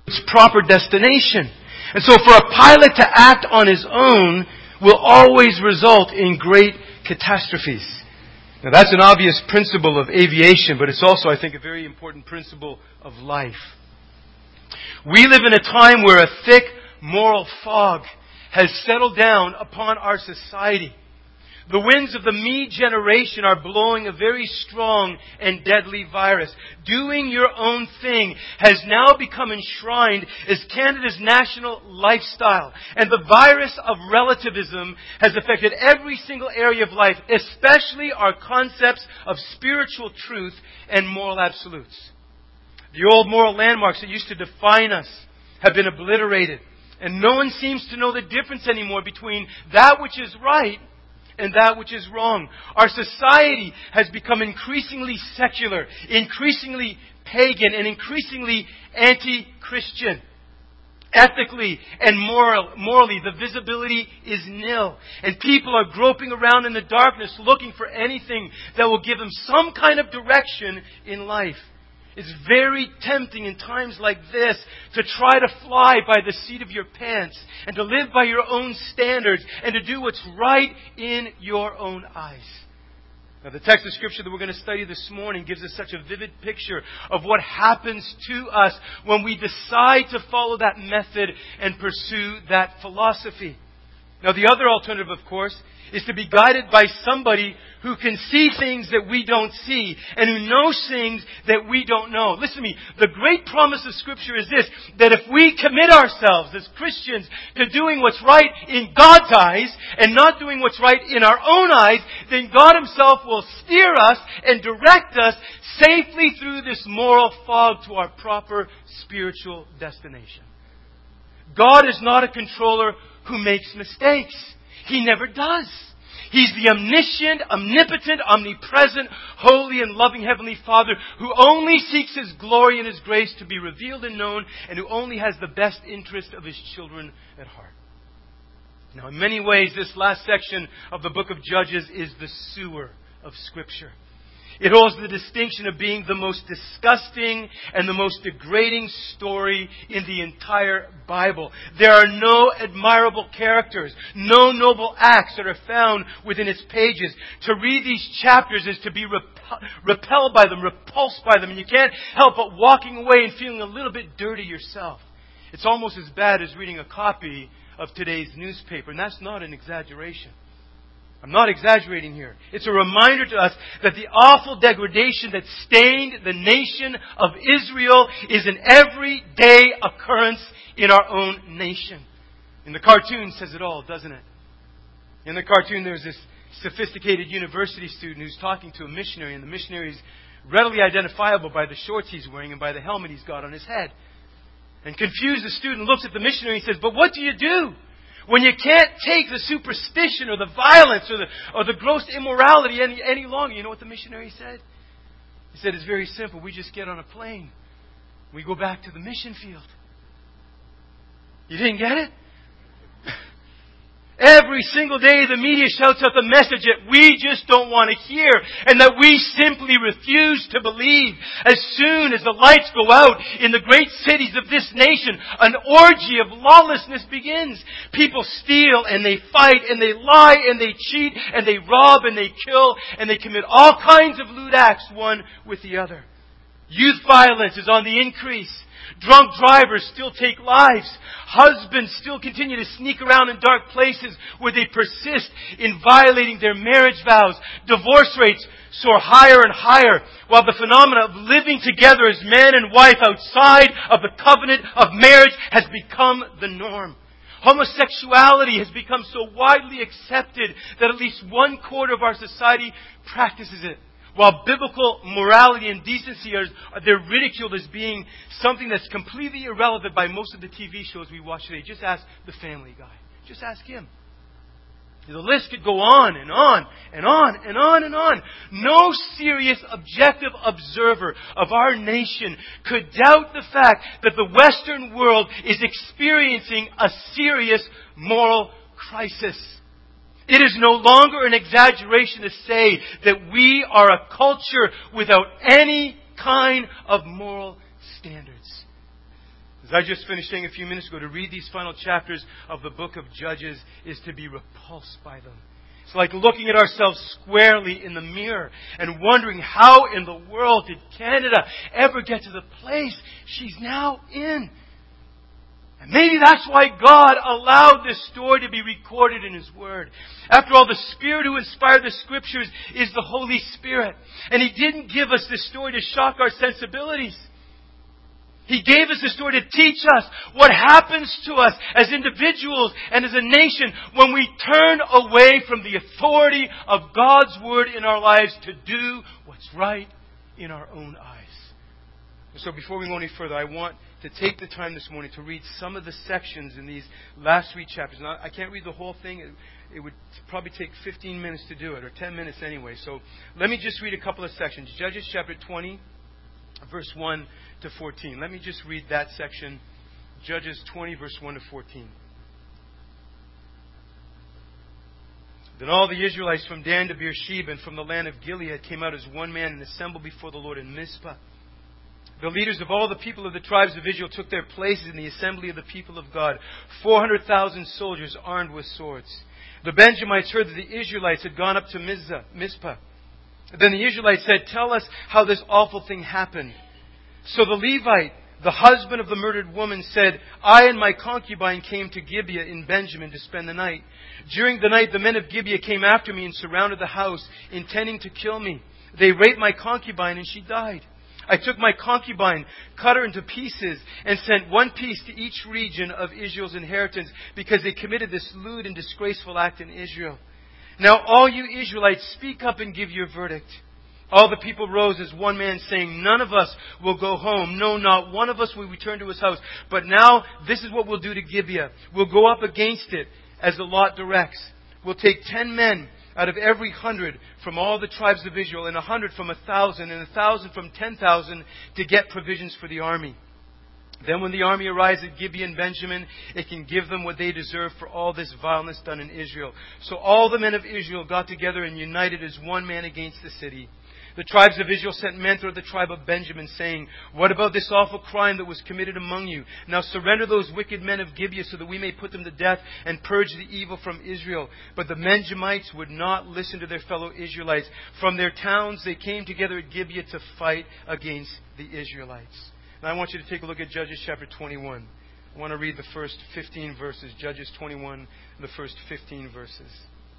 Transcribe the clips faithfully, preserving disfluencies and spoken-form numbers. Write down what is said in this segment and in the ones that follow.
its proper destination. And so for a pilot to act on his own will always result in great catastrophes. Now that's an obvious principle of aviation, but it's also, I think, a very important principle of life. We live in a time where a thick moral fog has settled down upon our society. The winds of the me generation are blowing a very strong and deadly virus. Doing your own thing has now become enshrined as Canada's national lifestyle. And the virus of relativism has affected every single area of life, especially our concepts of spiritual truth and moral absolutes. The old moral landmarks that used to define us have been obliterated. And no one seems to know the difference anymore between that which is right and that which is wrong. Our society has become increasingly secular, increasingly pagan, and increasingly anti-Christian. Ethically and moral, morally, the visibility is nil. And people are groping around in the darkness looking for anything that will give them some kind of direction in life. It's very tempting in times like this to try to fly by the seat of your pants and to live by your own standards and to do what's right in your own eyes. Now, the text of Scripture that we're going to study this morning gives us such a vivid picture of what happens to us when we decide to follow that method and pursue that philosophy. Now, the other alternative, of course, is to be guided by somebody who can see things that we don't see and who knows things that we don't know. Listen to me. The great promise of Scripture is this, that if we commit ourselves as Christians to doing what's right in God's eyes and not doing what's right in our own eyes, then God Himself will steer us and direct us safely through this moral fog to our proper spiritual destination. God is not a controller who makes mistakes. He never does. He's the omniscient, omnipotent, omnipresent, holy and loving Heavenly Father who only seeks His glory and His grace to be revealed and known, and who only has the best interest of His children at heart. Now, in many ways, this last section of the book of Judges is the sewer of Scripture. It holds the distinction of being the most disgusting and the most degrading story in the entire Bible. There are no admirable characters, no noble acts that are found within its pages. To read these chapters is to be repel- repelled by them, repulsed by them, and you can't help but walking away and feeling a little bit dirty yourself. It's almost as bad as reading a copy of today's newspaper, and that's not an exaggeration. I'm not exaggerating here. It's a reminder to us that the awful degradation that stained the nation of Israel is an everyday occurrence in our own nation. And the cartoon says it all, doesn't it? In the cartoon there's this sophisticated university student who's talking to a missionary, and the missionary is readily identifiable by the shorts he's wearing and by the helmet he's got on his head. And confused, the student looks at the missionary and says, "But what do you do when you can't take the superstition or the violence or the or the gross immorality any, any longer?" You know what the missionary said? He said, "It's very simple. We just get on a plane. We go back to the mission field." You didn't get it? Every single day the media shouts out the message that we just don't want to hear and that we simply refuse to believe. As soon as the lights go out in the great cities of this nation, an orgy of lawlessness begins. People steal and they fight and they lie and they cheat and they rob and they kill and they commit all kinds of lewd acts one with the other. Youth violence is on the increase. Drunk drivers still take lives. Husbands still continue to sneak around in dark places where they persist in violating their marriage vows. Divorce rates soar higher and higher, while the phenomena of living together as man and wife outside of the covenant of marriage has become the norm. Homosexuality has become so widely accepted that at least one quarter of our society practices it. While biblical morality and decency are, they're ridiculed as being something that's completely irrelevant by most of the T V shows we watch today. Just ask the Family Guy. Just ask him. The list could go on and on and on and on and on. No serious objective observer of our nation could doubt the fact that the Western world is experiencing a serious moral crisis. It is no longer an exaggeration to say that we are a culture without any kind of moral standards. As I just finished saying a few minutes ago, to read these final chapters of the book of Judges is to be repulsed by them. It's like looking at ourselves squarely in the mirror and wondering how in the world did Canada ever get to the place she's now in. And maybe that's why God allowed this story to be recorded in His Word. After all, the Spirit who inspired the Scriptures is the Holy Spirit. And He didn't give us this story to shock our sensibilities. He gave us this story to teach us what happens to us as individuals and as a nation when we turn away from the authority of God's Word in our lives to do what's right in our own eyes. So before we go any further, I want to take the time this morning to read some of the sections in these last three chapters. Now, I can't read the whole thing. It, it would probably take fifteen minutes to do it, or ten minutes anyway. So let me just read a couple of sections. Judges chapter twenty, verse one to fourteen. Let me just read that section. Judges twenty, verse one to fourteen. Then all the Israelites from Dan to Beersheba and from the land of Gilead came out as one man and assembled before the Lord in Mizpah. The leaders of all the people of the tribes of Israel took their places in the assembly of the people of God, four hundred thousand soldiers armed with swords. The Benjamites heard that the Israelites had gone up to Mizpah. Then the Israelites said, "Tell us how this awful thing happened." So the Levite, the husband of the murdered woman, said, "I and my concubine came to Gibeah in Benjamin to spend the night. During the night the men of Gibeah came after me and surrounded the house, intending to kill me. They raped my concubine and she died. I took my concubine, cut her into pieces, and sent one piece to each region of Israel's inheritance because they committed this lewd and disgraceful act in Israel. Now all you Israelites, speak up and give your verdict." All the people rose as one man, saying, "None of us will go home. No, not one of us will return to his house. But now this is what we'll do to Gibeah. We'll go up against it as the lot directs. We'll take ten men out of every hundred from all the tribes of Israel, and a hundred from a thousand, and a thousand from ten thousand, to get provisions for the army. Then when the army arrives at Gibeah and Benjamin, it can give them what they deserve for all this vileness done in Israel." So all the men of Israel got together and united as one man against the city. The tribes of Israel sent men to the tribe of Benjamin, saying, "What about this awful crime that was committed among you? Now surrender those wicked men of Gibeah so that we may put them to death and purge the evil from Israel." But the Benjamites would not listen to their fellow Israelites. From their towns they came together at Gibeah to fight against the Israelites. Now I want you to take a look at Judges chapter twenty-one. I want to read the first fifteen verses. Judges twenty-one, the first fifteen verses.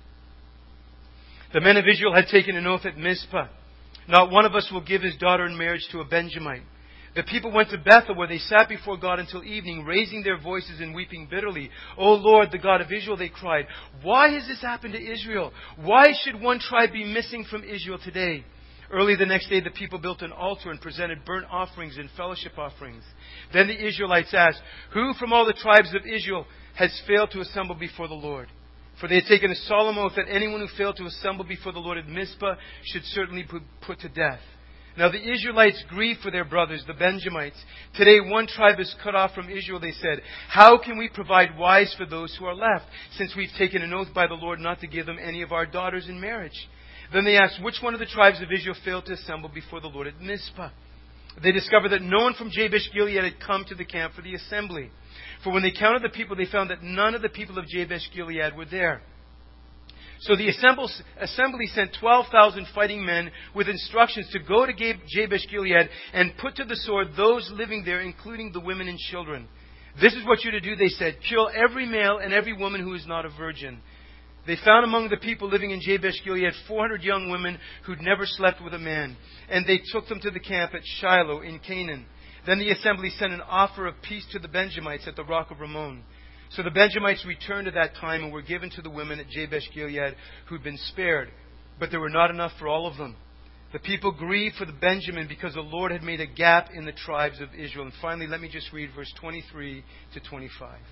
The men of Israel had taken an oath at Mizpah. "Not one of us will give his daughter in marriage to a Benjamite." The people went to Bethel, where they sat before God until evening, raising their voices and weeping bitterly. "O Lord, the God of Israel," they cried, "why has this happened to Israel? Why should one tribe be missing from Israel today?" Early the next day the people built an altar and presented burnt offerings and fellowship offerings. Then the Israelites asked, "Who from all the tribes of Israel has failed to assemble before the Lord?" For they had taken a solemn oath that anyone who failed to assemble before the Lord at Mizpah should certainly be put to death. Now the Israelites grieved for their brothers, the Benjamites. "Today one tribe is cut off from Israel," they said. "How can we provide wives for those who are left, since we've taken an oath by the Lord not to give them any of our daughters in marriage?" Then they asked, "Which one of the tribes of Israel failed to assemble before the Lord at Mizpah?" They discovered that no one from Jabesh Gilead had come to the camp for the assembly. For when they counted the people, they found that none of the people of Jabesh Gilead were there. So the assembly sent twelve thousand fighting men with instructions to go to Jabesh Gilead and put to the sword those living there, including the women and children. "This is what you're to do," they said. "Kill every male and every woman who is not a virgin." They found among the people living in Jabesh Gilead four hundred young women who'd never slept with a man. And they took them to the camp at Shiloh in Canaan. Then the assembly sent an offer of peace to the Benjamites at the rock of Rimmon. So the Benjamites returned at that time and were given to the women at Jabesh Gilead who'd been spared. But there were not enough for all of them. The people grieved for the Benjamin because the Lord had made a gap in the tribes of Israel. And finally, let me just read verse twenty-three to twenty-five.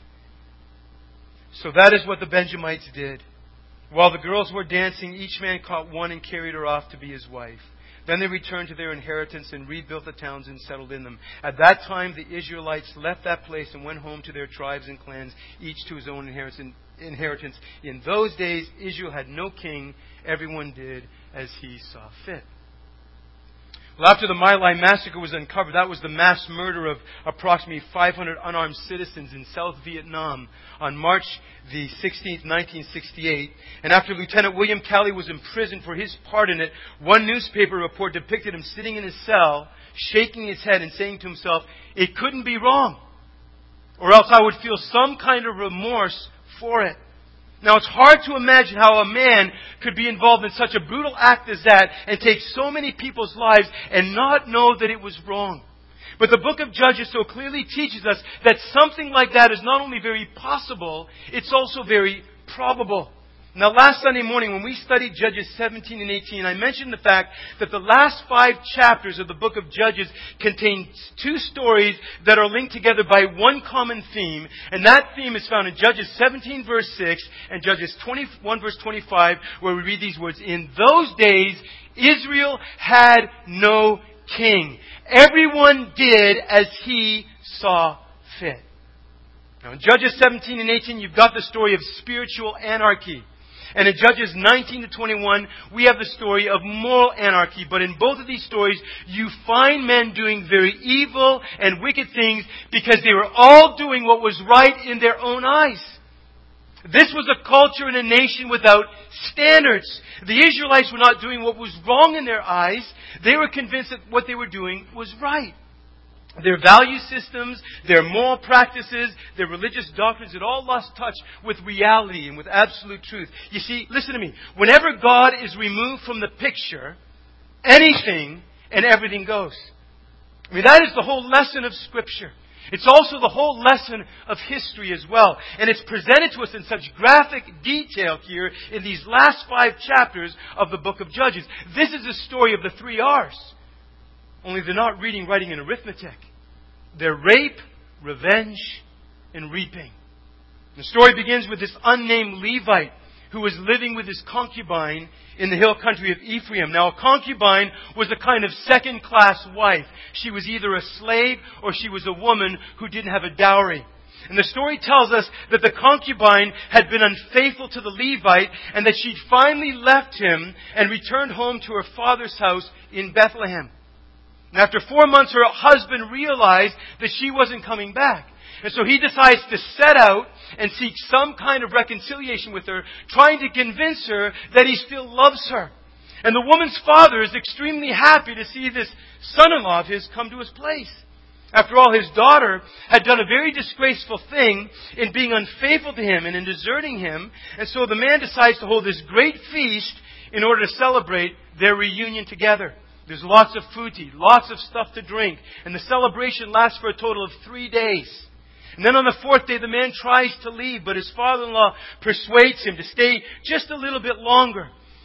So that is what the Benjamites did. While the girls were dancing, each man caught one and carried her off to be his wife. Then they returned to their inheritance and rebuilt the towns and settled in them. At that time, the Israelites left that place and went home to their tribes and clans, each to his own inheritance. In those days, Israel had no king. Everyone did as he saw fit. Well, after the My Lai massacre was uncovered, that was the mass murder of approximately five hundred unarmed citizens in South Vietnam on March the sixteenth, nineteen sixty-eight. And after Lieutenant William Calley was imprisoned for his part in it, one newspaper report depicted him sitting in his cell, shaking his head and saying to himself, "It couldn't be wrong, or else I would feel some kind of remorse for it." Now, it's hard to imagine how a man could be involved in such a brutal act as that and take so many people's lives and not know that it was wrong. But the book of Judges so clearly teaches us that something like that is not only very possible, it's also very probable. Now, last Sunday morning when we studied Judges seventeen and eighteen, I mentioned the fact that the last five chapters of the book of Judges contain two stories that are linked together by one common theme. And that theme is found in Judges seventeen verse six and Judges twenty-one verse twenty-five, where we read these words, "In those days, Israel had no king. Everyone did as he saw fit." Now, in Judges seventeen and eighteen, you've got the story of spiritual anarchy. And in Judges nineteen to twenty-one, we have the story of moral anarchy. But in both of these stories, you find men doing very evil and wicked things because they were all doing what was right in their own eyes. This was a culture and a nation without standards. The Israelites were not doing what was wrong in their eyes. They were convinced that what they were doing was right. Their value systems, their moral practices, their religious doctrines, it all lost touch with reality and with absolute truth. You see, listen to me. Whenever God is removed from the picture, anything and everything goes. I mean, that is the whole lesson of Scripture. It's also the whole lesson of history as well. And it's presented to us in such graphic detail here in these last five chapters of the book of Judges. This is the story of the three R's. Only they're not reading, writing, and arithmetic. They're rape, revenge, and reaping. The story begins with this unnamed Levite who was living with his concubine in the hill country of Ephraim. Now, a concubine was a kind of second-class wife. She was either a slave or she was a woman who didn't have a dowry. And the story tells us that the concubine had been unfaithful to the Levite and that she'd finally left him and returned home to her father's house in Bethlehem. And after four months, her husband realized that she wasn't coming back. And so he decides to set out and seek some kind of reconciliation with her, trying to convince her that he still loves her. And the woman's father is extremely happy to see this son-in-law of his come to his place. After all, his daughter had done a very disgraceful thing in being unfaithful to him and in deserting him. And so the man decides to hold this great feast in order to celebrate their reunion together. There's lots of food to eat, lots of stuff to drink. And the celebration lasts for a total of three days. And then on the fourth day, the man tries to leave, but his father-in-law persuades him to stay just a little bit longer.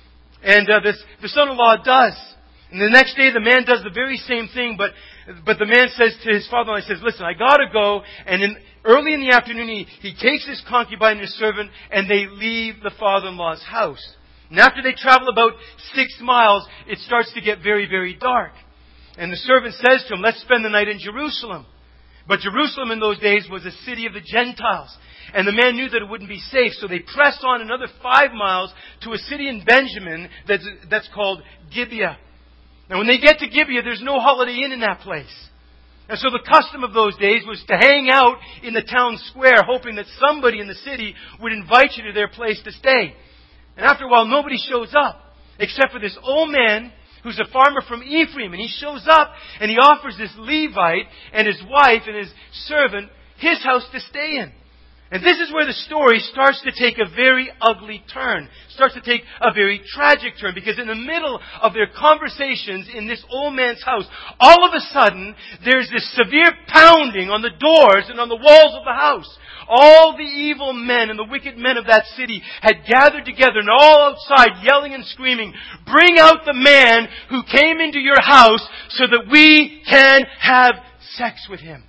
And uh, this, the son-in-law does. And the next day, the man does the very same thing, but but the man says to his father-in-law, he says, "Listen, I gotta go." And in, early in the afternoon, he, he takes his concubine and his servant, and they leave the father-in-law's house. And after they travel about six miles, it starts to get very, very dark. And the servant says to him, "Let's spend the night in Jerusalem." But Jerusalem in those days was a city of the Gentiles. And the man knew that it wouldn't be safe. So they pressed on another five miles to a city in Benjamin that's, that's called Gibeah. Now when they get to Gibeah, there's no Holiday Inn in that place. And so the custom of those days was to hang out in the town square, hoping that somebody in the city would invite you to their place to stay. And after a while, nobody shows up, except for this old man who's a farmer from Ephraim. And he shows up and he offers this Levite and his wife and his servant his house to stay in. And this is where the story starts to take a very ugly turn. Starts to take a very tragic turn. Because in the middle of their conversations in this old man's house, all of a sudden, there's this severe pounding on the doors and on the walls of the house. All the evil men and the wicked men of that city had gathered together and all outside yelling and screaming, "Bring out the man who came into your house so that we can have sex with him."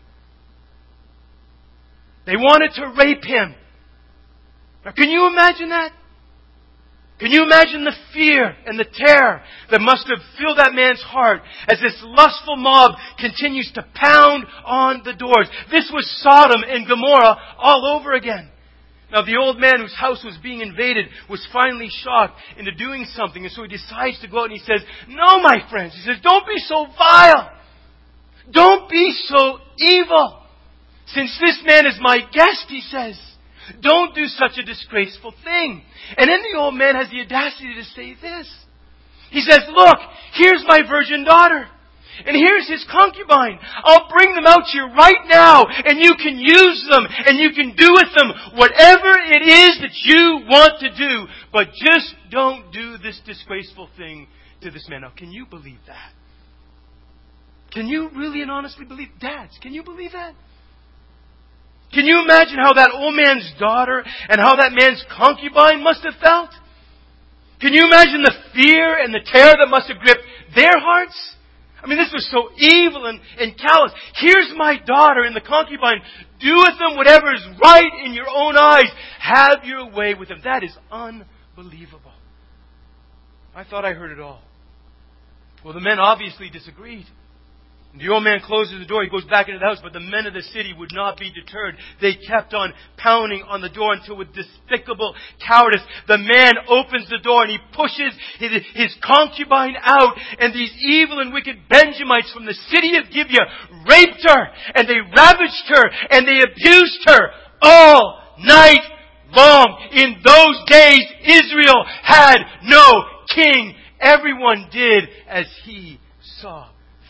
They wanted to rape him. Now, can you imagine that? Can you imagine the fear and the terror that must have filled that man's heart as this lustful mob continues to pound on the doors? This was Sodom and Gomorrah all over again. Now the old man whose house was being invaded was finally shocked into doing something. And so he decides to go out and he says, no, my friends. He says, don't be so vile. Don't be so evil. Since this man is my guest, he says, don't do such a disgraceful thing. And then the old man has the audacity to say this. He says, look, here's my virgin daughter. And here's his concubine. I'll bring them out to you right now. And you can use them. And you can do with them whatever it is that you want to do. But just don't do this disgraceful thing to this man. Now, can you believe that? Can you really and honestly believe? Dads, can you believe that? Can you imagine how that old man's daughter and how that man's concubine must have felt? Can you imagine the fear and the terror that must have gripped their hearts? I mean, this was so evil and, and callous. Here's my daughter and the concubine. Do with them whatever is right in your own eyes. Have your way with them. That is unbelievable. I thought I heard it all. Well, the men obviously disagreed. The old man closes the door. He goes back into the house. But the men of the city would not be deterred. They kept on pounding on the door until with despicable cowardice, the man opens the door and he pushes his, his concubine out. And these evil and wicked Benjamites from the city of Gibeah raped her. And they ravaged her. And they abused her all night long. In those days, Israel had no king. Everyone did as he saw.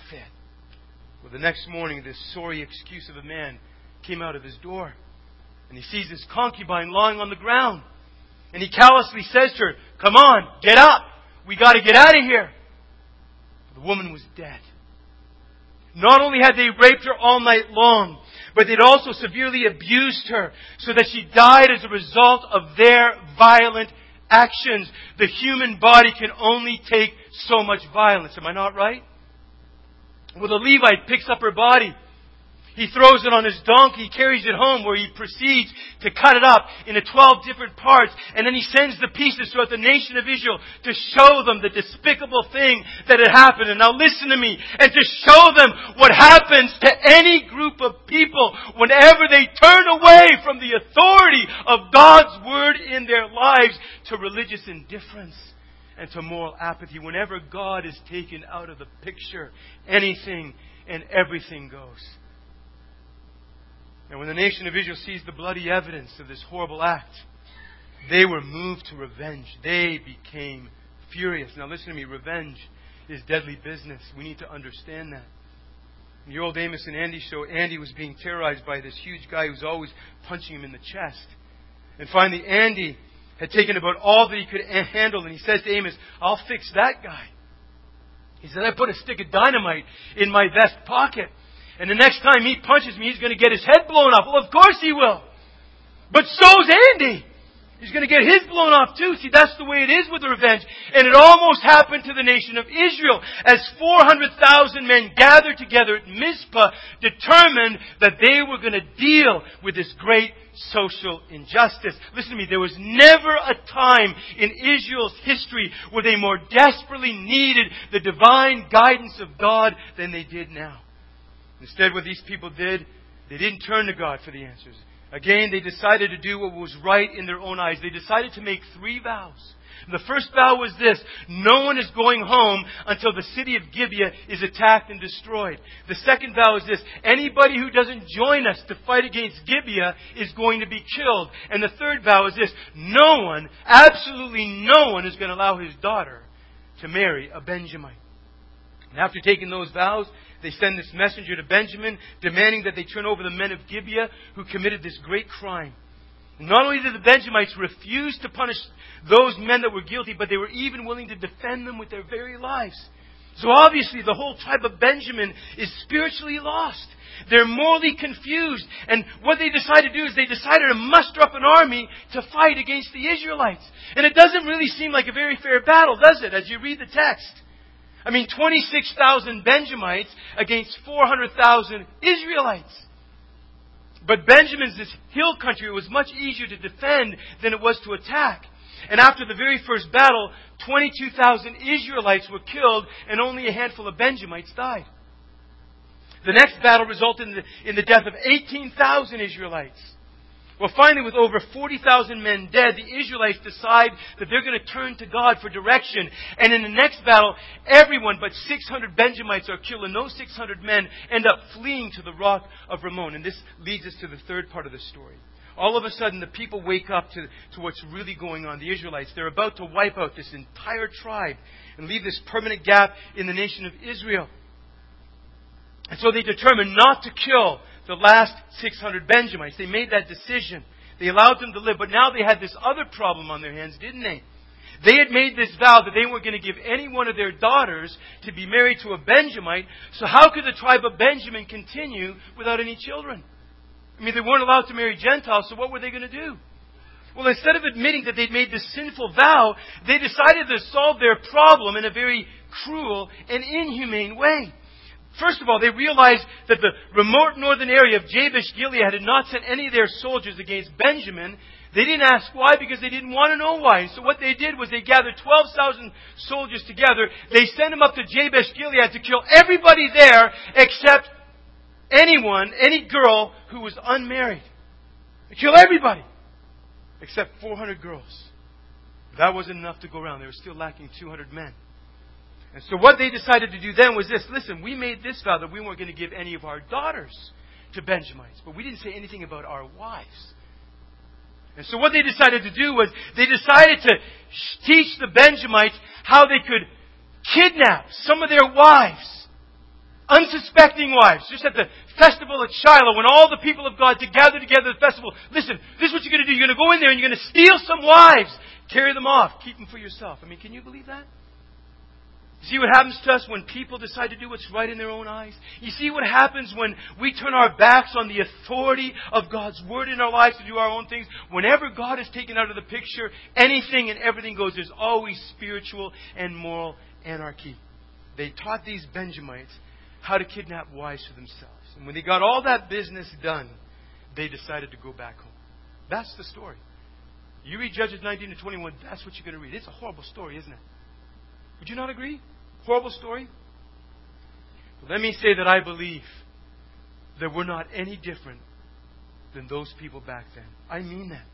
Well, the next morning, this sorry excuse of a man came out of his door. And he sees his concubine lying on the ground. And he callously says to her, come on, get up. We got to get out of here. The woman was dead. Not only had they raped her all night long, but they'd also severely abused her so that she died as a result of their violent actions. The human body can only take so much violence. Am I not right? Well, the Levite picks up her body. He throws it on his donkey, carries it home where he proceeds to cut it up into twelve different parts. And then he sends the pieces throughout the nation of Israel to show them the despicable thing that had happened. And now listen to me. And to show them what happens to any group of people whenever they turn away from the authority of God's Word in their lives to religious indifference and to moral apathy. Whenever God is taken out of the picture, anything and everything goes. And when the nation of Israel sees the bloody evidence of this horrible act, they were moved to revenge. They became furious. Now listen to me, revenge is deadly business. We need to understand that. In the old Amos and Andy show, Andy was being terrorized by this huge guy who's always punching him in the chest. And finally, Andy had taken about all that he could handle, and he says to Amos, I'll fix that guy. He said, I put a stick of dynamite in my vest pocket, and the next time he punches me, he's going to get his head blown off. Well, of course he will. But so's Andy. He's going to get his blown off too. See, that's the way it is with revenge. And it almost happened to the nation of Israel as four hundred thousand men gathered together at Mizpah, determined that they were going to deal with this great social injustice. Listen to me, there was never a time in Israel's history where they more desperately needed the divine guidance of God than they did now. Instead, what these people did, they didn't turn to God for the answers. Again, they decided to do what was right in their own eyes. They decided to make three vows. The first vow was this: no one is going home until the city of Gibeah is attacked and destroyed. The second vow is this: anybody who doesn't join us to fight against Gibeah is going to be killed. And the third vow is this: no one, absolutely no one, is going to allow his daughter to marry a Benjamite. And after taking those vows, they send this messenger to Benjamin, demanding that they turn over the men of Gibeah who committed this great crime. And not only did the Benjamites refuse to punish those men that were guilty, but they were even willing to defend them with their very lives. So obviously the whole tribe of Benjamin is spiritually lost. They're morally confused. And what they decided to do is they decided to muster up an army to fight against the Israelites. And it doesn't really seem like a very fair battle, does it, as you read the text? I mean, twenty-six thousand Benjamites against four hundred thousand Israelites. But Benjamin's this hill country was much easier to defend than it was to attack. And after the very first battle, twenty-two thousand Israelites were killed and only a handful of Benjamites died. The next battle resulted in the, in the death of eighteen thousand Israelites. Well, finally, with over forty thousand men dead, the Israelites decide that they're going to turn to God for direction. And in the next battle, everyone but six hundred Benjamites are killed. And those six hundred men end up fleeing to the rock of Rimmon. And this leads us to the third part of the story. All of a sudden, the people wake up to, to what's really going on. The Israelites, they're about to wipe out this entire tribe and leave this permanent gap in the nation of Israel. And so they determined not to kill the last six hundred Benjamites. They made that decision. They allowed them to live. But now they had this other problem on their hands, didn't they? They had made this vow that they weren't going to give any one of their daughters to be married to a Benjamite. So how could the tribe of Benjamin continue without any children? I mean, they weren't allowed to marry Gentiles, so what were they going to do? Well, instead of admitting that they'd made this sinful vow, they decided to solve their problem in a very cruel and inhumane way. First of all, they realized that the remote northern area of Jabesh Gilead had not sent any of their soldiers against Benjamin. They didn't ask why because they didn't want to know why. So what they did was they gathered twelve thousand soldiers together. They sent them up to Jabesh Gilead to kill everybody there except anyone, any girl who was unmarried. They killed everybody except four hundred girls. That wasn't enough to go around. They were still lacking two hundred men. And so what they decided to do then was this. Listen, we made this vow that we weren't going to give any of our daughters to Benjamites. But we didn't say anything about our wives. And so what they decided to do was they decided to teach the Benjamites how they could kidnap some of their wives. Unsuspecting wives. Just at the festival at Shiloh, when all the people of God to gather together at the festival. Listen, this is what you're going to do. You're going to go in there and you're going to steal some wives. Carry them off. Keep them for yourself. I mean, can you believe that? See what happens to us when people decide to do what's right in their own eyes? You see what happens when we turn our backs on the authority of God's Word in our lives to do our own things? Whenever God is taken out of the picture, anything and everything goes. There's always spiritual and moral anarchy. They taught these Benjamites how to kidnap wives for themselves. And when they got all that business done, they decided to go back home. That's the story. You read Judges nineteen to twenty-one, that's what you're going to read. It's a horrible story, isn't it? Would you not agree? Horrible story? But let me say that I believe that we're not any different than those people back then. I mean that.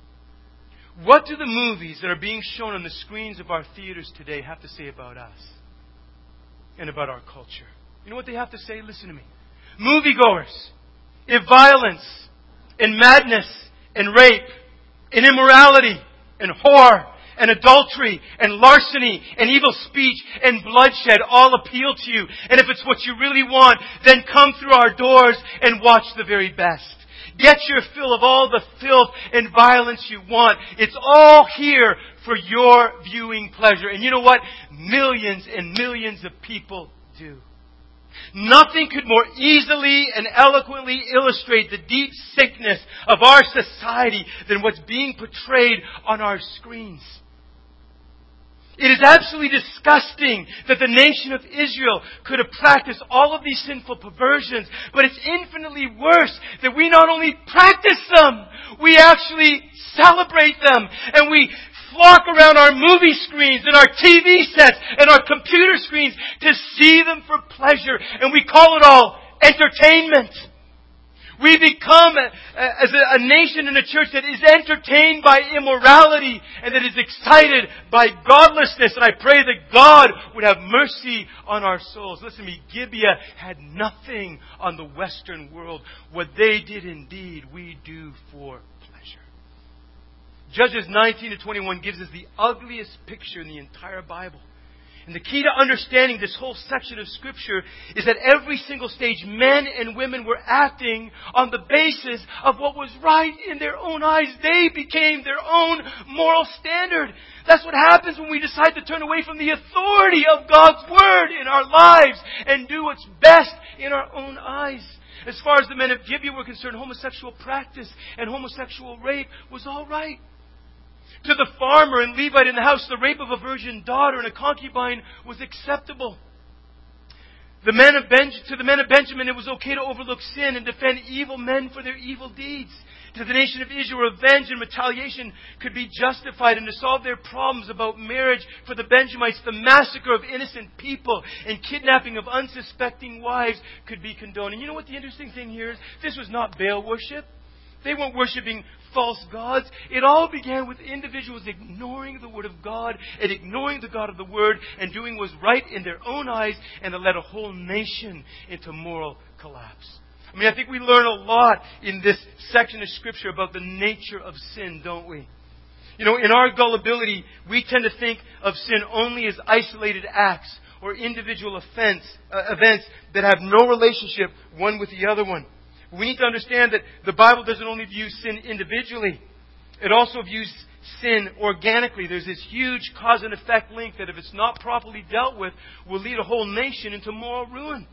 What do the movies that are being shown on the screens of our theaters today have to say about us and about our culture? You know what they have to say? Listen to me. Moviegoers, if violence and madness and rape and immorality and whore and adultery and larceny and evil speech and bloodshed all appeal to you, and if it's what you really want, then come through our doors and watch the very best. Get your fill of all the filth and violence you want. It's all here for your viewing pleasure. And you know what? Millions and millions of people do. Nothing could more easily and eloquently illustrate the deep sickness of our society than what's being portrayed on our screens. It is absolutely disgusting that the nation of Israel could have practiced all of these sinful perversions, but it's infinitely worse that we not only practice them, we actually celebrate them, and we flock around our movie screens and our T V sets and our computer screens to see them for pleasure, and we call it all entertainment. We become, as a nation and a church that is entertained by immorality and that is excited by godlessness. And I pray that God would have mercy on our souls. Listen to me, Gibeah had nothing on the Western world. What they did indeed, we do for pleasure. Judges nineteen to twenty-one gives us the ugliest picture in the entire Bible. And the key to understanding this whole section of Scripture is that every single stage, men and women were acting on the basis of what was right in their own eyes. They became their own moral standard. That's what happens when we decide to turn away from the authority of God's Word in our lives and do what's best in our own eyes. As far as the men of Gibeah were concerned, homosexual practice and homosexual rape was all right. To the farmer and Levite in the house, the rape of a virgin daughter and a concubine was acceptable. The men of ben- to the men of Benjamin, it was okay to overlook sin and defend evil men for their evil deeds. To the nation of Israel, revenge and retaliation could be justified, and to solve their problems about marriage for the Benjamites, the massacre of innocent people and kidnapping of unsuspecting wives could be condoned. And you know what the interesting thing here is? This was not Baal worship. They weren't worshiping false gods. It all began with individuals ignoring the Word of God and ignoring the God of the Word and doing what was right in their own eyes, and it led a whole nation into moral collapse. I mean, I think we learn a lot in this section of Scripture about the nature of sin, don't we? You know, in our gullibility, we tend to think of sin only as isolated acts or individual offense, uh, events that have no relationship one with the other one. We need to understand that the Bible doesn't only view sin individually. It also views sin organically. There's this huge cause and effect link that if it's not properly dealt with, will lead a whole nation into moral ruin.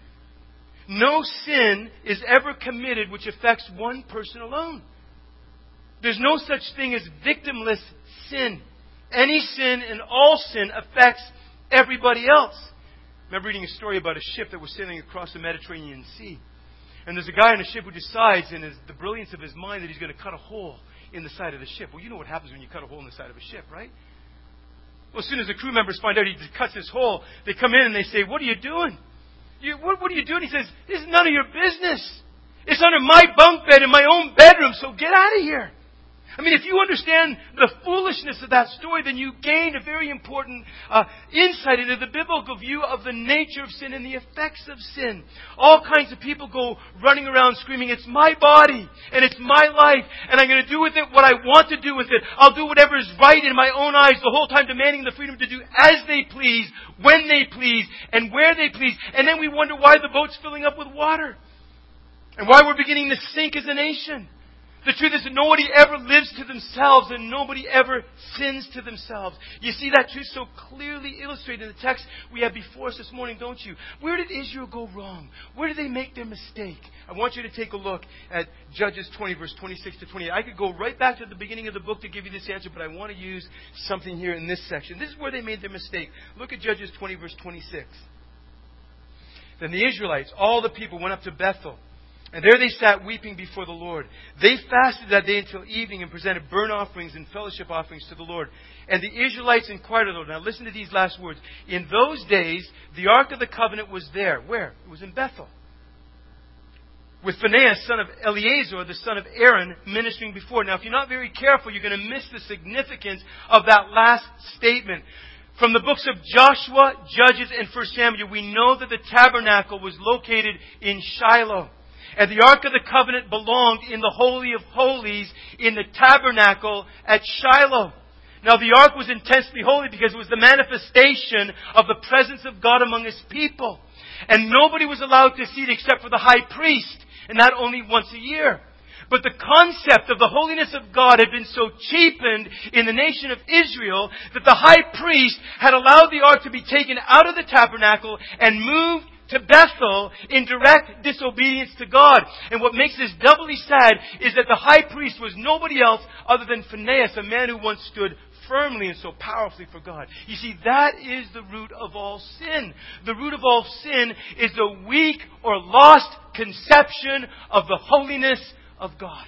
No sin is ever committed which affects one person alone. There's no such thing as victimless sin. Any sin and all sin affects everybody else. I remember reading a story about a ship that was sailing across the Mediterranean Sea. And there's a guy on the ship who decides, in his, the brilliance of his mind, that he's going to cut a hole in the side of the ship. Well, you know what happens when you cut a hole in the side of a ship, right? Well, as soon as the crew members find out he cuts this hole, they come in and they say, "What are you doing? You, what, what are you doing?" He says, "This is none of your business. It's under my bunk bed in my own bedroom, so get out of here." I mean, if you understand the foolishness of that story, then you gain a very important uh, insight into the biblical view of the nature of sin and the effects of sin. All kinds of people go running around screaming, "It's my body and it's my life and I'm going to do with it what I want to do with it. I'll do whatever is right in my own eyes," the whole time demanding the freedom to do as they please, when they please, and where they please. And then we wonder why the boat's filling up with water and why we're beginning to sink as a nation. The truth is that nobody ever lives to themselves and nobody ever sins to themselves. You see that truth so clearly illustrated in the text we have before us this morning, don't you? Where did Israel go wrong? Where did they make their mistake? I want you to take a look at Judges twenty, verse twenty-six to twenty-eight. I could go right back to the beginning of the book to give you this answer, but I want to use something here in this section. This is where they made their mistake. Look at Judges twenty, verse twenty-six. Then the Israelites, all the people, went up to Bethel. And there they sat weeping before the Lord. They fasted that day until evening and presented burnt offerings and fellowship offerings to the Lord. And the Israelites inquired of the Lord. Now listen to these last words. In those days, the Ark of the Covenant was there. Where? It was in Bethel. With Phinehas, son of Eleazar, the son of Aaron, ministering before. Now if you're not very careful, you're going to miss the significance of that last statement. From the books of Joshua, Judges, and First Samuel, we know that the tabernacle was located in Shiloh. And the Ark of the Covenant belonged in the Holy of Holies in the tabernacle at Shiloh. Now the Ark was intensely holy because it was the manifestation of the presence of God among His people. And nobody was allowed to see it except for the high priest, and that only once a year. But the concept of the holiness of God had been so cheapened in the nation of Israel that the high priest had allowed the Ark to be taken out of the tabernacle and moved to Bethel in direct disobedience to God. And what makes this doubly sad is that the high priest was nobody else other than Phinehas, a man who once stood firmly and so powerfully for God. You see, that is the root of all sin. The root of all sin is the weak or lost conception of the holiness of God.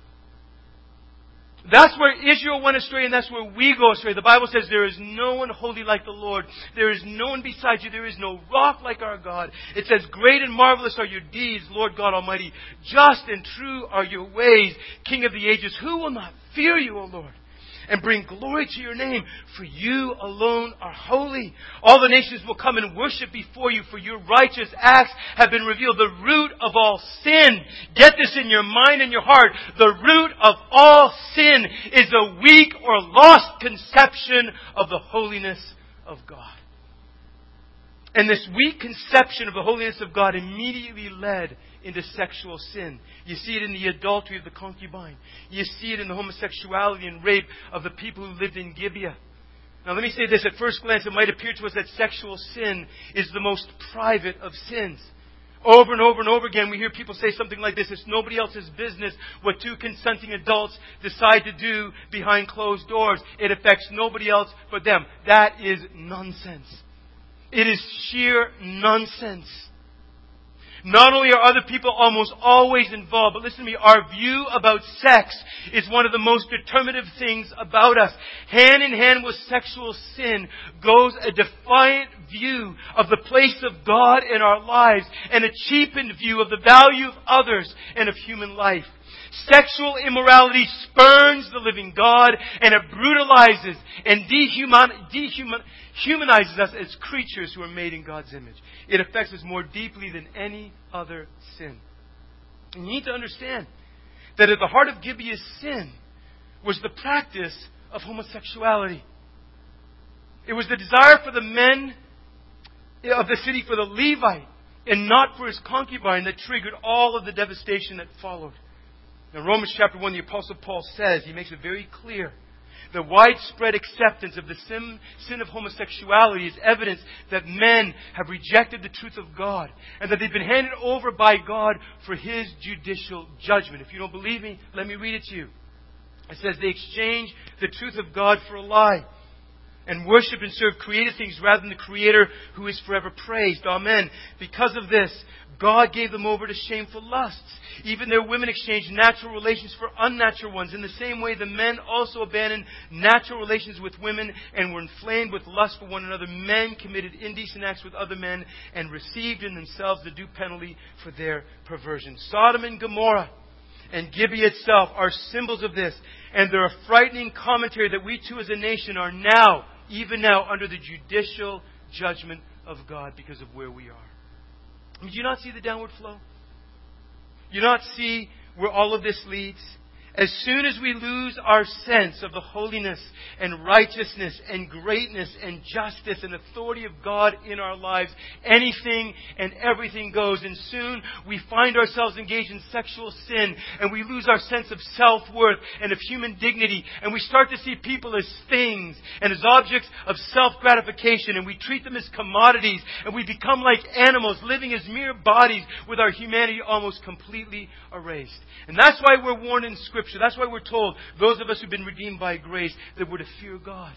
That's where Israel went astray, and that's where we go astray. The Bible says there is no one holy like the Lord. There is no one beside you. There is no rock like our God. It says, "Great and marvelous are your deeds, Lord God Almighty. Just and true are your ways, King of the ages. Who will not fear you, O Lord, and bring glory to your name? For you alone are holy. All the nations will come and worship before you, for your righteous acts have been revealed." The root of all sin, get this in your mind and your heart, the root of all sin is a weak or lost conception of the holiness of God. And this weak conception of the holiness of God immediately led into sexual sin. You see it in the adultery of the concubine. You see it in the homosexuality and rape of the people who lived in Gibeah. Now let me say this. At first glance, it might appear to us that sexual sin is the most private of sins. Over and over and over again, we hear people say something like this: "It's nobody else's business what two consenting adults decide to do behind closed doors. It affects nobody else but them." That is nonsense. It is sheer nonsense. Not only are other people almost always involved, but listen to me, our view about sex is one of the most determinative things about us. Hand in hand with sexual sin goes a defiant view of the place of God in our lives and a cheapened view of the value of others and of human life. Sexual immorality spurns the living God, and it brutalizes and dehuman, dehuman, humanizes us as creatures who are made in God's image. It affects us more deeply than any other sin. And you need to understand that at the heart of Gibeah's sin was the practice of homosexuality. It was the desire for the men of the city, for the Levite, and not for his concubine, that triggered all of the devastation that followed. In Romans chapter one, the Apostle Paul says, he makes it very clear, the widespread acceptance of the sin, sin of homosexuality is evidence that men have rejected the truth of God and that they've been handed over by God for His judicial judgment. If you don't believe me, let me read it to you. It says they exchange the truth of God for a lie and worship and serve created things rather than the Creator who is forever praised. Amen. Because of this, God gave them over to shameful lusts. Even their women exchanged natural relations for unnatural ones. In the same way, the men also abandoned natural relations with women and were inflamed with lust for one another. Men committed indecent acts with other men and received in themselves the due penalty for their perversion. Sodom and Gomorrah and Gibeah itself are symbols of this. And they're a frightening commentary that we too as a nation are now, even now, under the judicial judgment of God because of where we are. Do you not see the downward flow? Do you not see where all of this leads? As soon as we lose our sense of the holiness and righteousness and greatness and justice and authority of God in our lives, anything and everything goes. And soon we find ourselves engaged in sexual sin, and we lose our sense of self-worth and of human dignity. And we start to see people as things and as objects of self-gratification, and we treat them as commodities, and we become like animals living as mere bodies with our humanity almost completely erased. And that's why we're warned in Scripture. That's why we're told, those of us who've been redeemed by grace, that we're to fear God.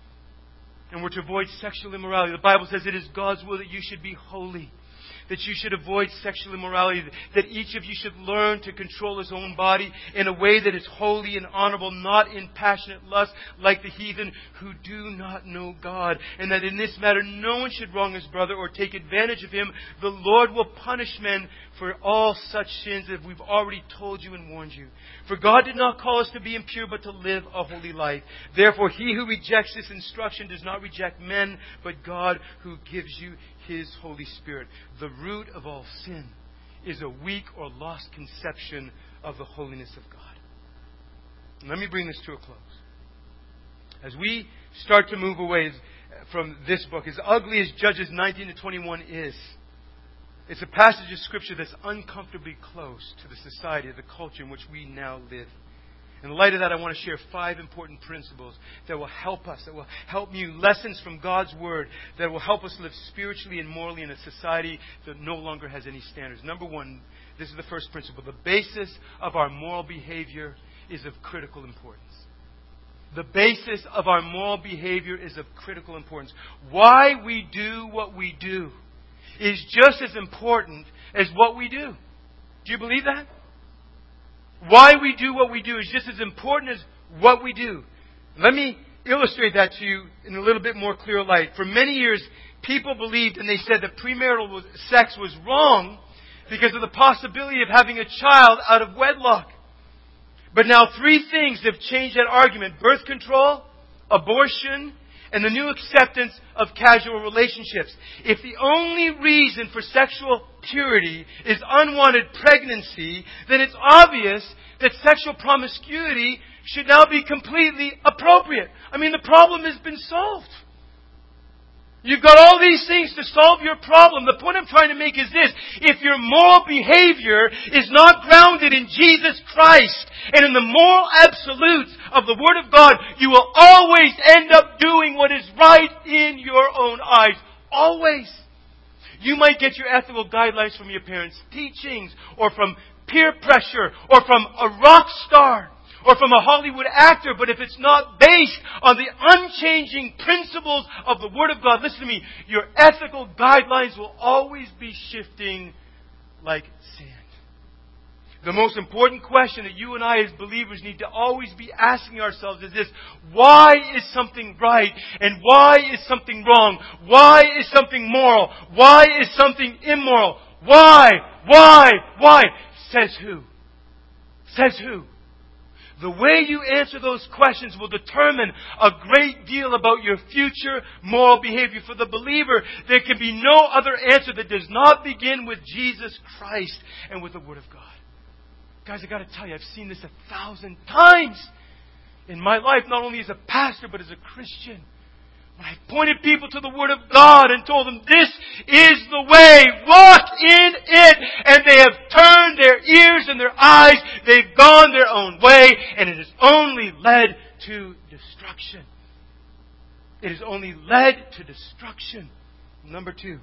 And we're to avoid sexual immorality. The Bible says it is God's will that you should be holy. That you should avoid sexual immorality. That each of you should learn to control his own body in a way that is holy and honorable, not in passionate lust like the heathen who do not know God. And that in this matter no one should wrong his brother or take advantage of him. The Lord will punish men for all such sins that we've already told you and warned you. For God did not call us to be impure, but to live a holy life. Therefore, he who rejects this instruction does not reject men, but God who gives you His Holy Spirit. The root of all sin is a weak or lost conception of the holiness of God. And let me bring this to a close. As we start to move away from this book, as ugly as Judges nineteen to twenty-one is, it's a passage of Scripture that's uncomfortably close to the society, the culture in which we now live. In light of that, I want to share five important principles that will help us, that will help you, lessons from God's Word, that will help us live spiritually and morally in a society that no longer has any standards. Number one, this is the first principle. The basis of our moral behavior is of critical importance. The basis of our moral behavior is of critical importance. Why we do what we do is just as important as what we do. Do you believe that? Why we do what we do is just as important as what we do. Let me illustrate that to you in a little bit more clear light. For many years, people believed and they said that premarital sex was wrong because of the possibility of having a child out of wedlock. But now three things have changed that argument. Birth control, abortion, and the new acceptance of casual relationships. If the only reason for sexual purity is unwanted pregnancy, then it's obvious that sexual promiscuity should now be completely appropriate. I mean, the problem has been solved. You've got all these things to solve your problem. The point I'm trying to make is this. If your moral behavior is not grounded in Jesus Christ and in the moral absolutes of the Word of God, you will always end up doing what is right in your own eyes. Always. You might get your ethical guidelines from your parents' teachings, or from peer pressure, or from a rock star, or from a Hollywood actor, but if it's not based on the unchanging principles of the Word of God, listen to me, your ethical guidelines will always be shifting like sand. The most important question that you and I as believers need to always be asking ourselves is this: why is something right and why is something wrong? Why is something moral? Why is something immoral? Why? Why? Why? Says who? Says who? The way you answer those questions will determine a great deal about your future moral behavior. For the believer, there can be no other answer that does not begin with Jesus Christ and with the Word of God. Guys, I got to tell you, I've seen this a thousand times in my life, not only as a pastor, but as a Christian. When I pointed people to the Word of God and told them, this is the way, walk in it. And they have turned their ears and their eyes. They've gone their own way. And it has only led to destruction. It has only led to destruction. Number two.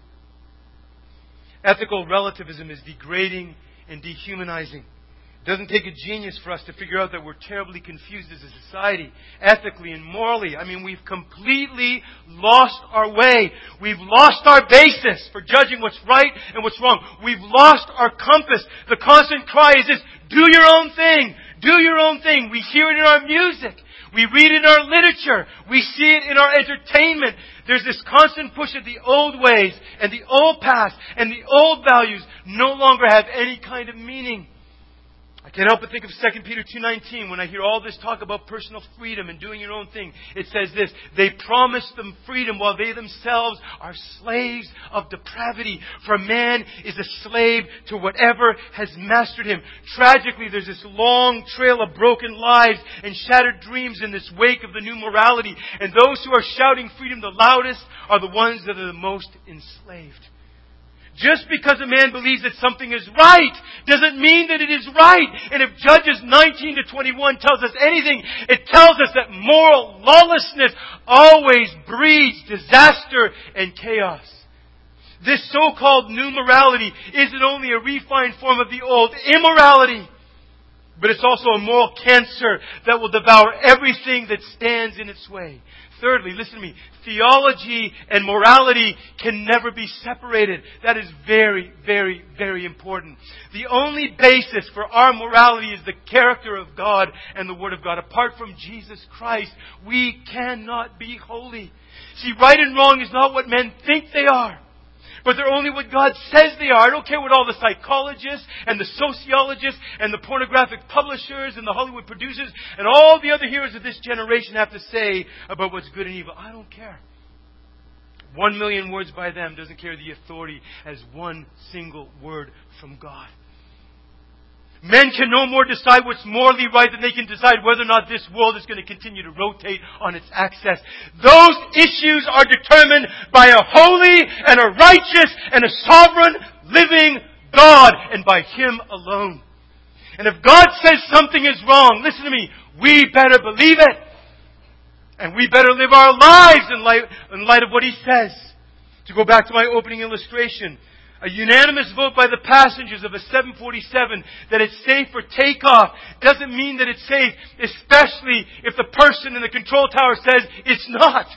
Ethical relativism is degrading and dehumanizing. It doesn't take a genius for us to figure out that we're terribly confused as a society, ethically and morally. I mean, we've completely lost our way. We've lost our basis for judging what's right and what's wrong. We've lost our compass. The constant cry is this: do your own thing. Do your own thing. We hear it in our music. We read it in our literature. We see it in our entertainment. There's this constant push at the old ways and the old past and the old values no longer have any kind of meaning. I can't help but think of Second Peter two nineteen when I hear all this talk about personal freedom and doing your own thing. It says this: they promise them freedom while they themselves are slaves of depravity. For man is a slave to whatever has mastered him. Tragically, there's this long trail of broken lives and shattered dreams in this wake of the new morality. And those who are shouting freedom the loudest are the ones that are the most enslaved. Just because a man believes that something is right doesn't mean that it is right. And if Judges nineteen to twenty-one tells us anything, it tells us that moral lawlessness always breeds disaster and chaos. This so-called new morality isn't only a refined form of the old immorality, but it's also a moral cancer that will devour everything that stands in its way. Thirdly, listen to me. Theology and morality can never be separated. That is very, very, very important. The only basis for our morality is the character of God and the Word of God. Apart from Jesus Christ, we cannot be holy. See, right and wrong is not what men think they are, but they're only what God says they are. I don't care what all the psychologists and the sociologists and the pornographic publishers and the Hollywood producers and all the other heroes of this generation have to say about what's good and evil. I don't care. One million words by them doesn't carry the authority as one single word from God. Men can no more decide what's morally right than they can decide whether or not this world is going to continue to rotate on its axis. Those issues are determined by a holy and a righteous and a sovereign living God, and by Him alone. And if God says something is wrong, listen to me, we better believe it. And we better live our lives in light, in light of what He says. To go back to my opening illustration, a unanimous vote by the passengers of a seven forty-seven that it's safe for takeoff doesn't mean that it's safe, especially if the person in the control tower says it's not.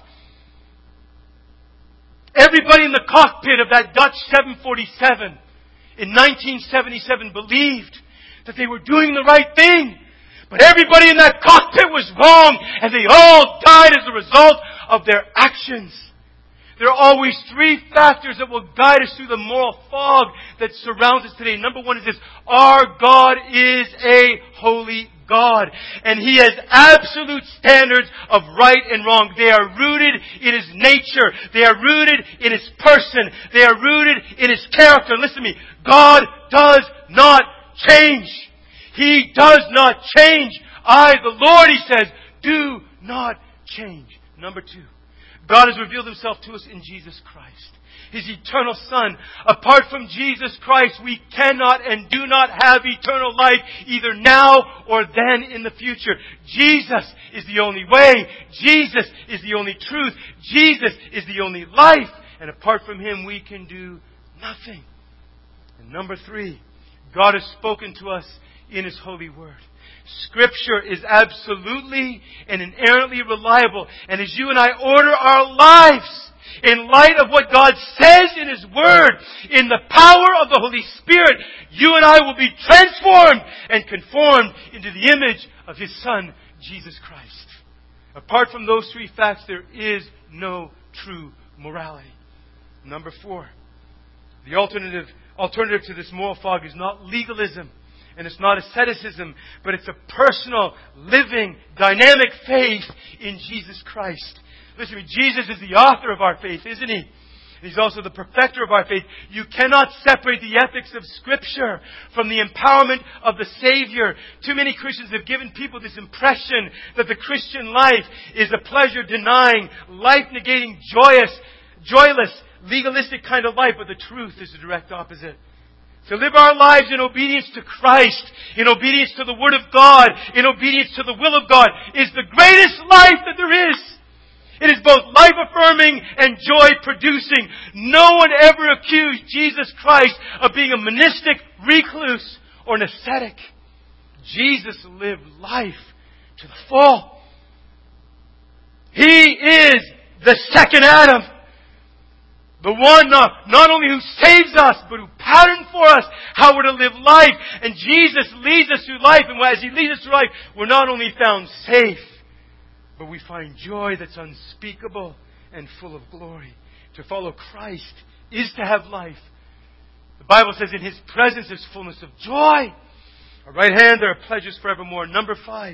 Everybody in the cockpit of that Dutch seven forty-seven in nineteen seventy-seven believed that they were doing the right thing. But everybody in that cockpit was wrong, and they all died as a result of their actions. There are always three factors that will guide us through the moral fog that surrounds us today. Number one is this: our God is a holy God, and He has absolute standards of right and wrong. They are rooted in His nature. They are rooted in His person. They are rooted in His character. Listen to me. God does not change. He does not change. I, the Lord, He says, do not change. Number two, God has revealed Himself to us in Jesus Christ, His eternal Son. Apart from Jesus Christ, we cannot and do not have eternal life, either now or then in the future. Jesus is the only way. Jesus is the only truth. Jesus is the only life. And apart from Him, we can do nothing. And number three, God has spoken to us in His holy word. Scripture is absolutely and inerrantly reliable. And as you and I order our lives in light of what God says in His Word, in the power of the Holy Spirit, you and I will be transformed and conformed into the image of His Son, Jesus Christ. Apart from those three facts, there is no true morality. Number four, the alternative, alternative to this moral fog is not legalism And it's not asceticism, but it's a personal, living, dynamic faith in Jesus Christ. Listen to me, Jesus is the author of our faith, isn't He? He's also the perfecter of our faith. You cannot separate the ethics of Scripture from the empowerment of the Savior. Too many Christians have given people this impression that the Christian life is a pleasure-denying, life-negating, joyous, joyless, legalistic kind of life, but the truth is the direct opposite. To live our lives in obedience to Christ, in obedience to the Word of God, in obedience to the will of God, is the greatest life that there is. It is both life-affirming and joy-producing. No one ever accused Jesus Christ of being a monistic recluse or an ascetic. Jesus lived life to the full. He is the second Adam. The one not, not only who saves us, but who patterned for us how we're to live life. And Jesus leads us through life. And as He leads us through life, we're not only found safe, but we find joy that's unspeakable and full of glory. To follow Christ is to have life. The Bible says in His presence is fullness of joy. At right hand there are pleasures forevermore. Number five,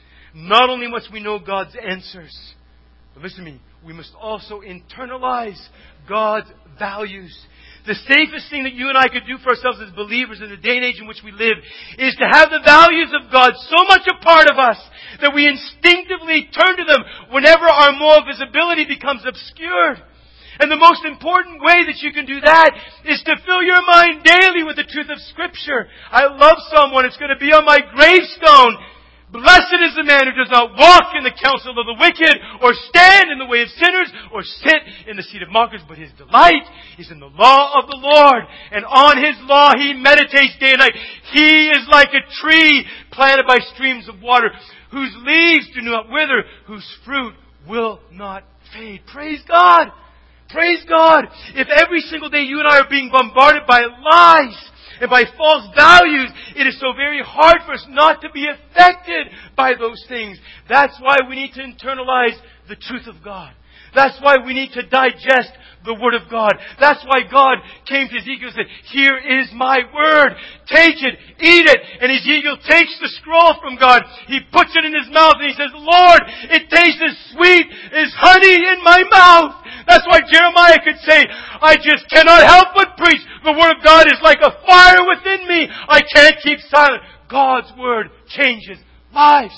not only must we know God's answers, but listen to me, we must also internalize God's values. The safest thing that you and I could do for ourselves as believers in the day and age in which we live is to have the values of God so much a part of us that we instinctively turn to them whenever our moral visibility becomes obscured. And the most important way that you can do that is to fill your mind daily with the truth of Scripture. I love someone. It's going to be on my gravestone. Blessed is the man who does not walk in the counsel of the wicked, or stand in the way of sinners, or sit in the seat of mockers, but his delight is in the law of the Lord. And on His law he meditates day and night. He is like a tree planted by streams of water, whose leaves do not wither, whose fruit will not fade. Praise God! Praise God! If every single day you and I are being bombarded by lies, and by false values, it is so very hard for us not to be affected by those things. That's why we need to internalize the truth of God. That's why we need to digest the Word of God. That's why God came to Ezekiel and said, "Here is my Word. Take it, eat it." And Ezekiel takes the scroll from God. He puts it in his mouth and he says, "Lord, it tastes as sweet as honey in my mouth." That's why Jeremiah could say, "I just cannot help but preach. The Word of God is like a fire within me. I can't keep silent." God's Word changes lives.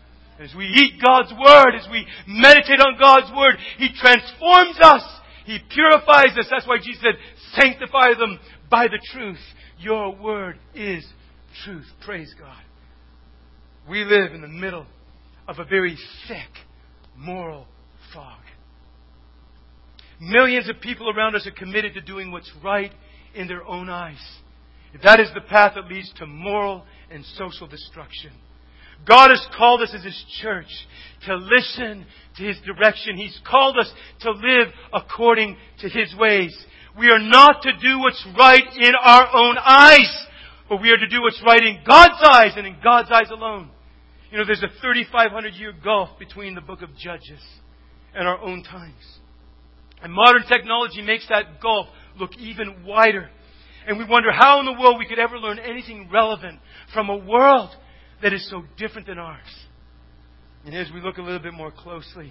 As we eat God's Word, as we meditate on God's Word, He transforms us. He purifies us. That's why Jesus said, "Sanctify them by the truth. Your Word is truth." Praise God. We live in the middle of a very thick moral fog. Millions of people around us are committed to doing what's right in their own eyes. That is the path that leads to moral and social destruction. God has called us as His church to listen to His direction. He's called us to live according to His ways. We are not to do what's right in our own eyes, but we are to do what's right in God's eyes and in God's eyes alone. You know, there's a thirty-five hundred year gulf between the book of Judges and our own times. And modern technology makes that gulf look even wider. And we wonder how in the world we could ever learn anything relevant from a world that is so different than ours. And as we look a little bit more closely,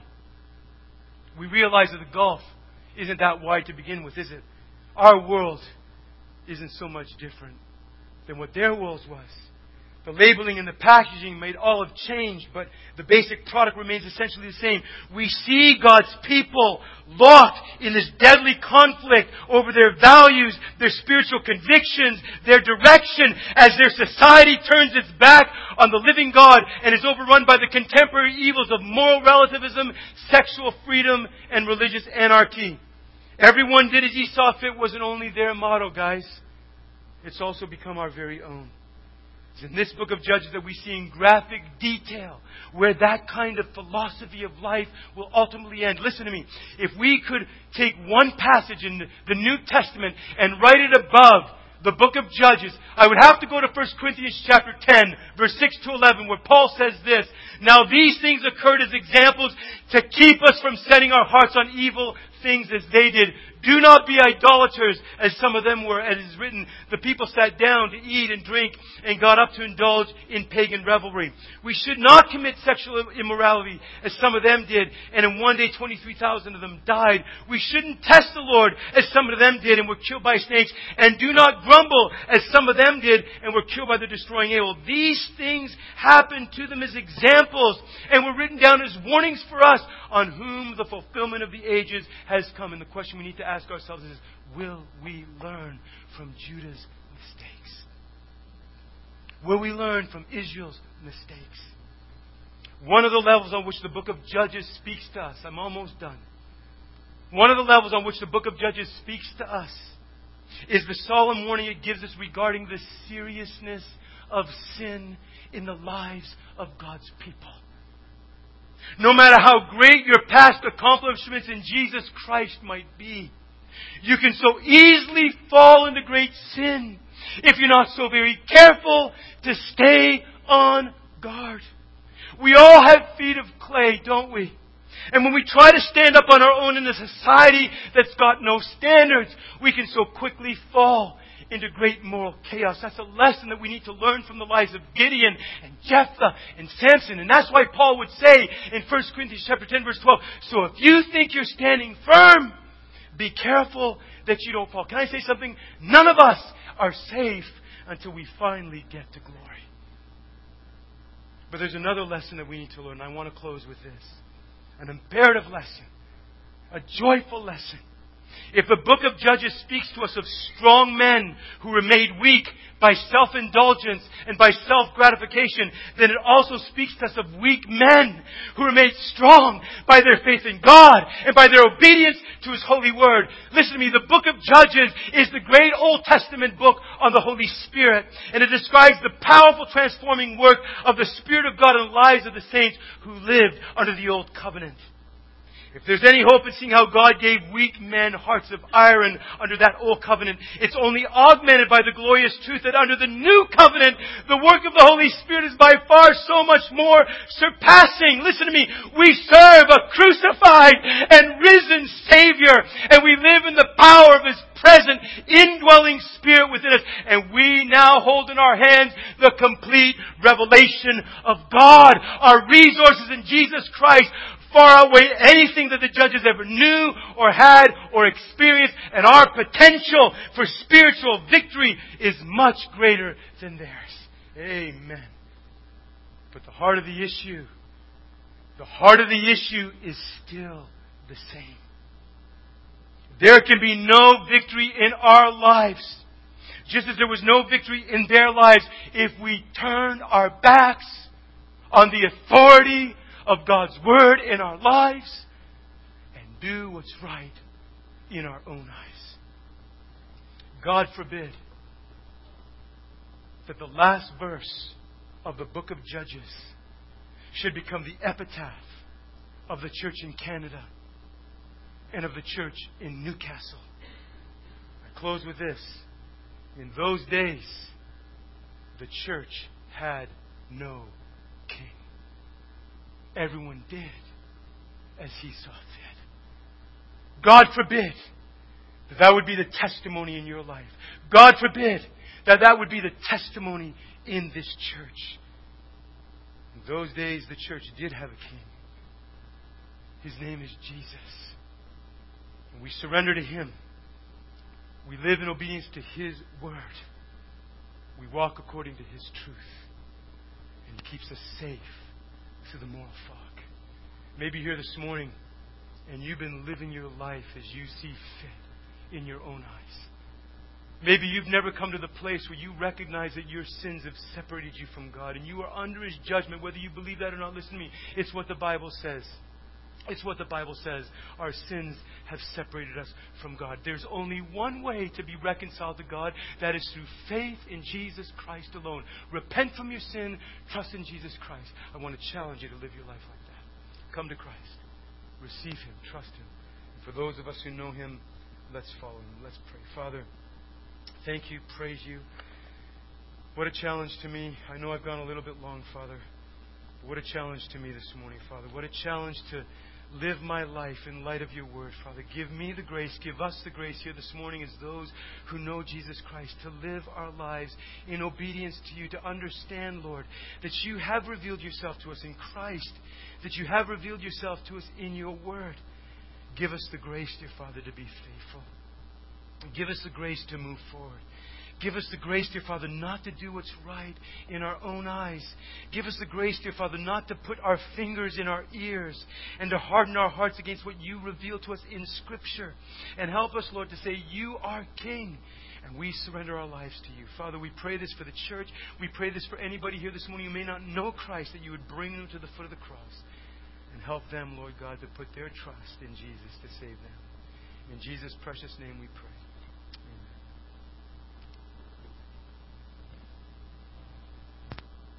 we realize that the gulf isn't that wide to begin with, is it? Our world isn't so much different than what their world was. The labeling and the packaging made all have changed, but the basic product remains essentially the same. We see God's people locked in this deadly conflict over their values, their spiritual convictions, their direction, as their society turns its back on the living God and is overrun by the contemporary evils of moral relativism, sexual freedom, and religious anarchy. Everyone did as he saw fit wasn't only their motto, guys. It's also become our very own. It's in this book of Judges that we see in graphic detail where that kind of philosophy of life will ultimately end. Listen to me. If we could take one passage in the New Testament and write it above the book of Judges, I would have to go to First Corinthians chapter ten, verse six to eleven, where Paul says this: "Now these things occurred as examples to keep us from setting our hearts on evil things as they did. Do not be idolaters, as some of them were. As is written, the people sat down to eat and drink and got up to indulge in pagan revelry. We should not commit sexual immorality, as some of them did, and in one day twenty-three thousand of them died. We shouldn't test the Lord, as some of them did and were killed by snakes. And do not grumble, as some of them did and were killed by the destroying hail. These things happened to them as examples, and were written down as warnings for us, on whom the fulfillment of the ages has come. And the question we need to ask ourselves is, will we learn from Judah's mistakes? Will we learn from Israel's mistakes? One of the levels on which the book of Judges speaks to us, I'm almost done. One of the levels on which the book of Judges speaks to us is the solemn warning it gives us regarding the seriousness of sin in the lives of God's people. No matter how great your past accomplishments in Jesus Christ might be, you can so easily fall into great sin if you're not so very careful to stay on guard. We all have feet of clay, don't we? And when we try to stand up on our own in a society that's got no standards, we can so quickly fall into great moral chaos. That's a lesson that we need to learn from the lives of Gideon and Jephthah and Samson. And that's why Paul would say in First Corinthians chapter ten, verse twelve, so if you think you're standing firm, be careful that you don't fall. Can I say something? None of us are safe until we finally get to glory. But there's another lesson that we need to learn. I want to close with this. An imperative lesson. A joyful lesson. If the book of Judges speaks to us of strong men who were made weak by self-indulgence and by self-gratification, then it also speaks to us of weak men who were made strong by their faith in God and by their obedience to His holy word. Listen to me, the book of Judges is the great Old Testament book on the Holy Spirit, and it describes the powerful transforming work of the Spirit of God in the lives of the saints who lived under the Old Covenant. If there's any hope in seeing how God gave weak men hearts of iron under that old covenant, it's only augmented by the glorious truth that under the new covenant, the work of the Holy Spirit is by far so much more surpassing. Listen to me. We serve a crucified and risen Savior, and we live in the power of His present indwelling Spirit within us, and we now hold in our hands the complete revelation of God. Our resources in Jesus Christ far outweigh anything that the judges ever knew or had or experienced, and our potential for spiritual victory is much greater than theirs. Amen. But the heart of the issue, the heart of the issue is still the same. There can be no victory in our lives, just as there was no victory in their lives, if we turn our backs on the authority of God's Word in our lives and do what's right in our own eyes. God forbid that the last verse of the book of Judges should become the epitaph of the church in Canada and of the church in Newcastle. I close with this. In those days, the church had no king. Everyone did as he saw fit. God forbid that that would be the testimony in your life. God forbid that that would be the testimony in this church. In those days, the church did have a king. His name is Jesus. And we surrender to Him. We live in obedience to His word. We walk according to His truth. And He keeps us safe through the moral fog. Maybe here this morning, and you've been living your life as you see fit in your own eyes. Maybe you've never come to the place where you recognize that your sins have separated you from God, and you are under His judgment, whether you believe that or not. Listen to me. It's what the Bible says. It's what the Bible says. Our sins have separated us from God. There's only one way to be reconciled to God. That is through faith in Jesus Christ alone. Repent from your sin. Trust in Jesus Christ. I want to challenge you to live your life like that. Come to Christ. Receive Him. Trust Him. And for those of us who know Him, let's follow Him. Let's pray. Father, thank You. Praise You. What a challenge to me. I know I've gone a little bit long, Father. But what a challenge to me this morning, Father. What a challenge to live my life in light of your word, Father. Give me the grace, give us the grace here this morning as those who know Jesus Christ, to live our lives in obedience to you, to understand, Lord, that you have revealed yourself to us in Christ, that you have revealed yourself to us in your word. Give us the grace, dear Father, to be faithful. Give us the grace to move forward. Give us the grace, dear Father, not to do what's right in our own eyes. Give us the grace, dear Father, not to put our fingers in our ears and to harden our hearts against what you reveal to us in Scripture. And help us, Lord, to say, you are King. And we surrender our lives to you. Father, we pray this for the church. We pray this for anybody here this morning who may not know Christ, that you would bring them to the foot of the cross and help them, Lord God, to put their trust in Jesus to save them. In Jesus' precious name we pray.